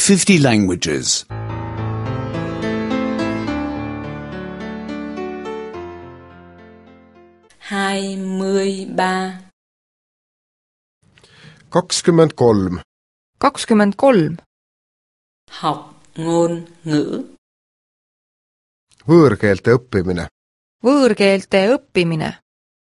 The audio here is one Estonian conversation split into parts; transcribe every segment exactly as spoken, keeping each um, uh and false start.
fifty languages. hai mươi ba. kakskümmend kolm. kakskümmend kolm. Học ngôn ngữ. Võõrkeelte õppimine. Võõrkeelte õppimine.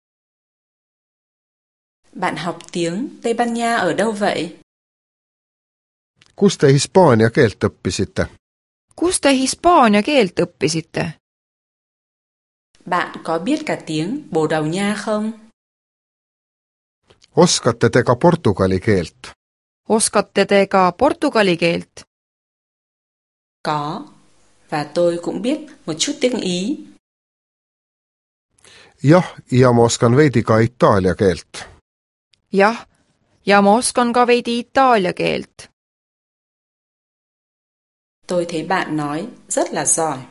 Bạn học tiếng Tây Ban Nha ở đâu vậy? Kus te hispaania keelt õppisite? Kus te hispaania keelt õppisite? Bạn có biết cả tiếng Bồ Đào Nha không? Oskate te ka portugali keelt? Oskate te ka portugali keelt? Có, và tôi cũng biết một chút tiếng Ý. Jah, ja ma oskan veidi ka itaalia keelt. Jah, ja ma oskan ka veidi itaalia keelt. Tôi thấy bạn nói rất là giỏi.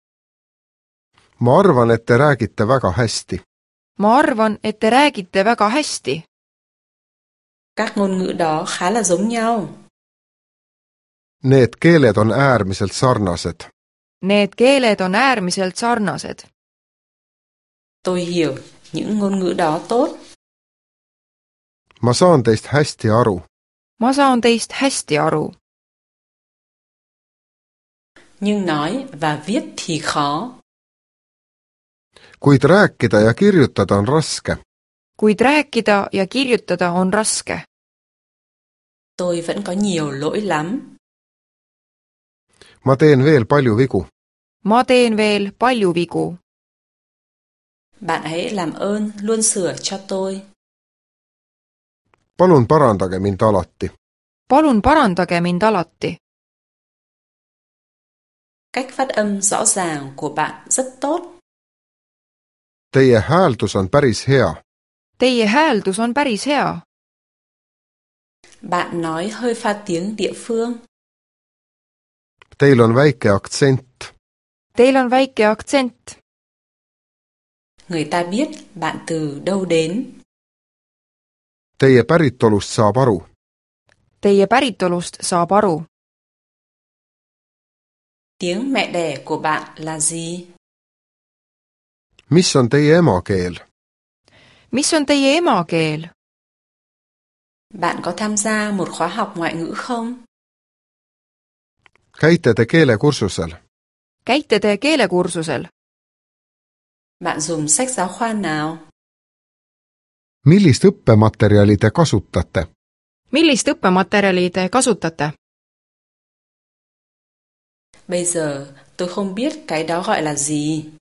Ma arvan, et te räägite väga hästi. Ma arvan, et te räägite väga hästi. Các ngôn ngữ đó khá là giống nhau. Need keeled on äärmiselt sarnased. Need keeled on äärmiselt sarnased. Tôi hiểu những ngôn ngữ đó tốt. Ma saan teist hästi aru. Ma saan teist hästi aru. Nhưng nói và viết thì khó. Kuid rääkida ja kirjutada on raske. Kuid rääkida ja kirjutada on raske. Tôi vẫn có nhiều lỗi lắm. Ma teen veel palju vigu. Ma teen veel palju vigu. Bạn hãy làm ơn luôn sửa cho tôi. Palun parandage mind alati. Palun parandage mind alati. Cách phát âm rõ ràng của bạn rất tốt. Teie hääldus on päris hea. Teie hääldus on päris hea. Bạn nói hơi pha tiếng địa phương. Teil on väike aktsent. Teil on väike aktsent. Người ta biết bạn từ đâu đến. Teie päritolust saab aru. Teie päritolust saab aru. Tiếng mẹ đẻ của bạn là gì? Mis on teie emakeel? Mis on teie emakeel? Bạn có tham gia một khóa học ngoại ngữ không? Käite te keelekursusel? Käite te keelekursusel? Bạn dùng sách giáo khoa nào? Millist õppematerjali te kasutate? Millist õppematerjali te kasutate? Bây giờ tôi không biết cái đó gọi là gì.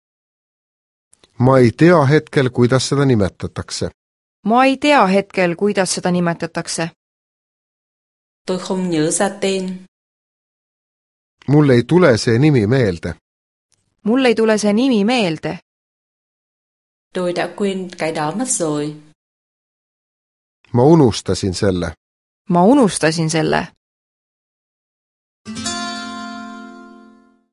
Ma ei tea hetkel, kuidas seda nimetatakse. Ma ei tea hetkel, kuidas seda nimetatakse. Tôi không nhớ ra tên. Mul ei tule see nimi meelde. Mul ei tule see nimi meelde. Tôi đã quên cái đó mất rồi. Ma unustasin selle. Ma unustasin selle.